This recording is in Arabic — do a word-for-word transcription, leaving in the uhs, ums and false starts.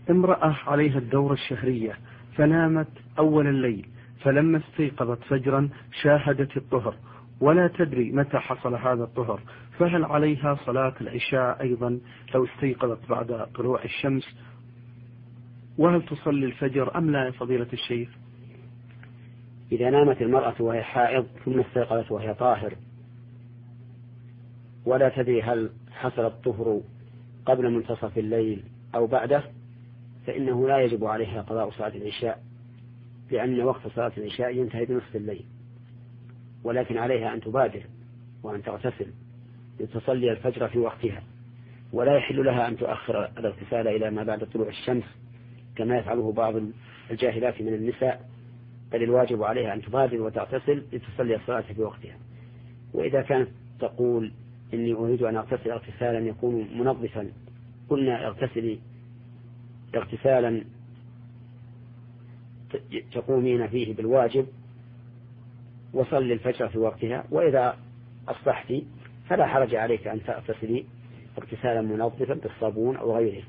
امرأة عليها الدورة الشهرية فنامت أول الليل، فلما استيقظت فجرا شاهدت الطهر ولا تدري متى حصل هذا الطهر، فهل عليها صلاة العشاء أيضا لو استيقظت بعد طلوع الشمس؟ وهل تصلي الفجر أم لا يا فضيلة الشيخ؟ إذا نامت المرأة وهي حائض ثم استيقظت وهي طاهر ولا تدري هل حصل الطهر قبل منتصف الليل أو بعده، فإنه لا يجب عليها قضاء صلاة العشاء، لأن وقت صلاة العشاء ينتهي بنصف الليل، ولكن عليها أن تبادر وأن تغتسل لتصلي الفجر في وقتها، ولا يحل لها أن تؤخر الاغتسال إلى ما بعد طلوع الشمس كما يفعله بعض الجاهلات من النساء، بل الواجب عليها أن تبادر وتغتسل لتصلي الصلاة في وقتها. وإذا كانت تقول إني أريد أن أغتسل اغتسالا يكون منظفا، قلنا اغتسلي اغتسالا تقومين فيه بالواجب وصلي الفجر في وقتها، وإذا أصبحت فلا حرج عليك أن تغتسلي اغتسالا منظفا بالصابون أو غيره.